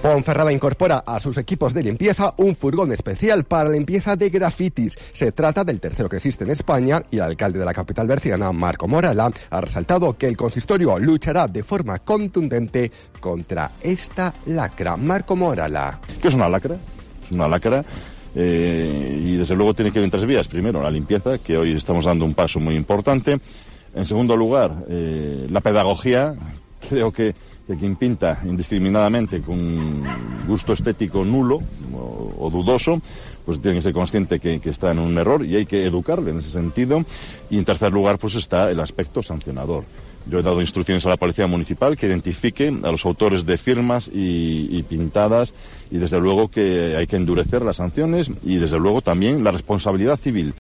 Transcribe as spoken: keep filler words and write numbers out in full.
Ponferrada incorpora a sus equipos de limpieza un furgón especial para limpieza de grafitis. Se trata del tercero que existe en España y el alcalde de la capital berciana, Marco Morala, ha resaltado que el consistorio luchará de forma contundente contra esta lacra. Marco Morala. ¿Qué es una lacra? Es una lacra eh, y desde luego tiene que ir en tres vías. Primero, la limpieza, que hoy estamos dando un paso muy importante. En segundo lugar, eh, la pedagogía. Creo que que quien pinta indiscriminadamente con gusto estético nulo o, o dudoso, pues tiene que ser consciente que, que está en un error y hay que educarle en ese sentido. Y en tercer lugar, pues está el aspecto sancionador. Yo he dado instrucciones a la Policía Municipal que identifique a los autores de firmas y, y pintadas, y desde luego que hay que endurecer las sanciones y desde luego también la responsabilidad civil.